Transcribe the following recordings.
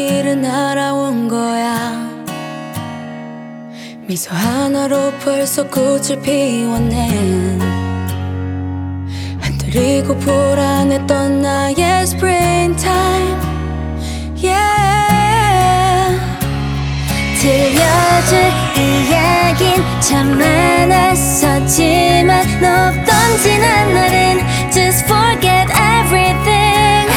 길을 날아온 거야. 미소 하나로 벌써 꽃을 피웠네. 한들이고 불안했던 나의 springtime, yeah. 들려줄 이야긴 참 많았었지만 너 없던 지난 날은 just forget everything.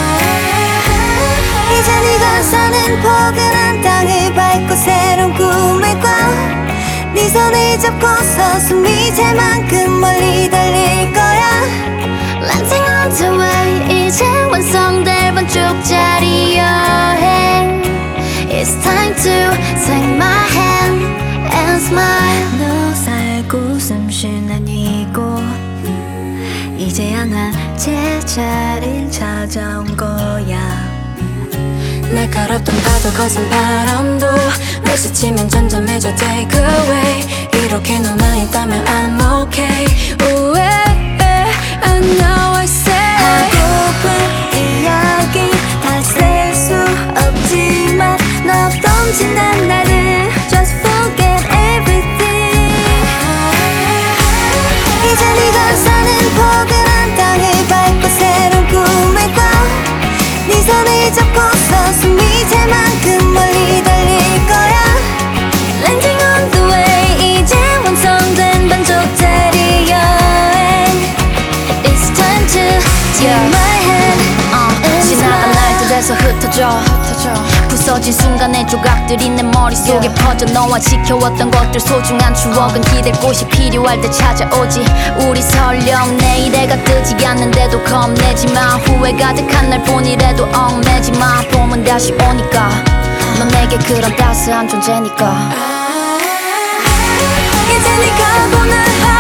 이제 네가 사는 포근한 땅을 밟고 새로운 꿈을 꿔. 네 손을 잡고서 숨이 찰 만큼 멀리 달릴 거야. Landing on the way, 이제 완성될 반쪽짜리 여행. It's time to take my hand and smile. 너 살고 숨쉬는 이곳, 이제야 난 제자리를 찾아온 거야. 날카롭던 파도 거센 바람도 날 스치면 점점해져 take away. 이렇게 너만 있다면 I'm okay. Ooh, I know I say. 하고픈 이야기 다 쓸 수 없지만 너 없던 지난 날을 just forget everything. 이제 네가 사는 포근한 땅을 밟고 새로운 꿈을 꿔. 네 손을 잡고서 숨이 찰 만큼 멀리 달릴 거야. Landing on the way, 이제 완성된 반쪽짜리 여행. It's time to take my hand and 지나간 smile. 날들에서 흩어져 부서진 순간의 조각들이 내 머릿속에 퍼져. 너와 지켜왔던 것들 소중한 추억은 기댈 곳이 필요할 때 찾아오지. 우리 설령 내일해가 뜨지 않는데도 겁내지마. 후회 가득한 날 본이래도 얽매지마. 봄은 다시 오니까 넌 내게 그런 따스한 존재니까. 이제 네가 보는